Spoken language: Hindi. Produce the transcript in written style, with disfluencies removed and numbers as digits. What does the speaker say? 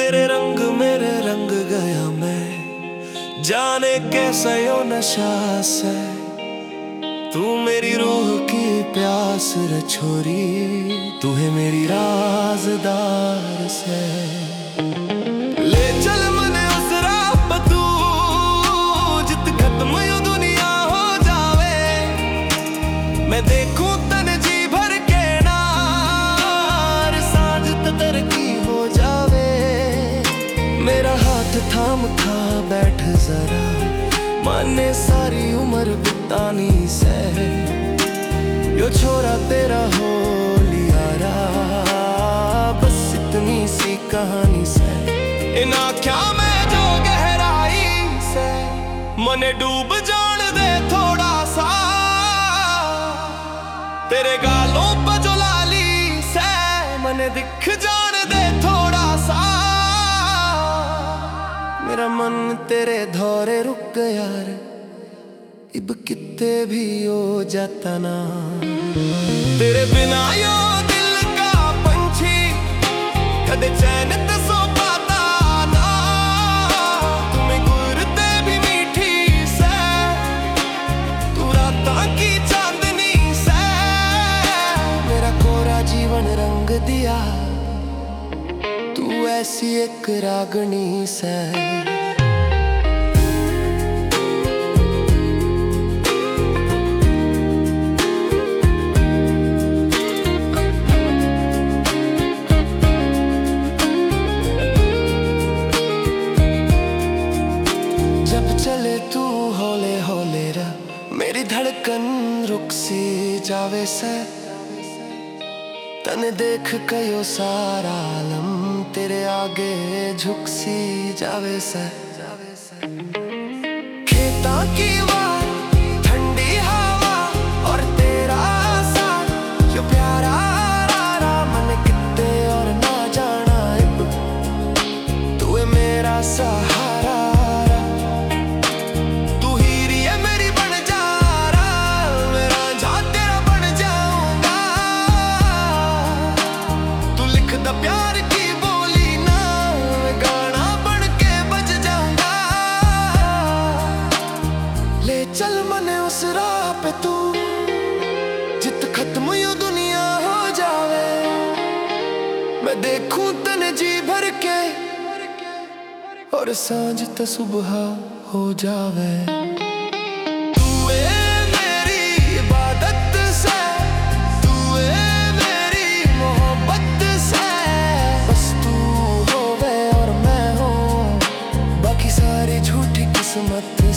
तेरे रंग गया मैं, जाने कैसा यो नशा से। तू मेरी रूह की प्यास रे छोरी, तू है मेरी राज़दार से। ले चल मने उस राह पे तू, जित खत्म यो दुनिया हो जावे। मैं देखूं तने जी भर के नार, सांझ तर की हो जावे। मेरा हाथ थाम था बैठ जरा, माने सारी उम्र बितानी से। यो छोरा तेरा हो लियारा, बस इतनी सी कहानी से। इन आँखों में जो गहराई से मने डूब जान दे थोड़ा सा। तेरे गालों पर जो लाली से मने दिख जान दे थोड़ा सा। मेरा मन तेरे धौरे रुक गया रे, इब कित्ते भी हो जाता ना। तेरे बिना यो दिल का पंछी कदे चैन ते सो पाता ना। तुम्हें गुरते भी मीठी से, तू रातां की चांदनी से। मेरा कोरा जीवन रंग दिया, तू ऐसी एक रागनी से। जब चले तू हौले हौले रा, मेरी धड़कन रुक सी जावे से। तने देख कयो सारा आलम तेरे आगे झुक सी जावे से। खेता की वार ठंडी हवा और तेरा साथ, जो प्यारा रारा मन कित्ते और ना जाना। तू है मेरा सहारा, तू हीरी है मेरी बन जा रहा। मेरा जा तेरा बन जाऊंगा, तू लिख द प्यार की बोली ना। मैं गाना बन के बज जाऊंगा। ले चल मने उस राह पे तू, जित खत्म यो दुनिया हो जावे। मैं देखूं तने जी भर के, और सांझ ते सुबह हो जावे। तू है मेरी इबादत से, तू है मेरी मोहब्बत से। बस तू होवे और मैं हूँ, बाकी सारी झूठी किस्मत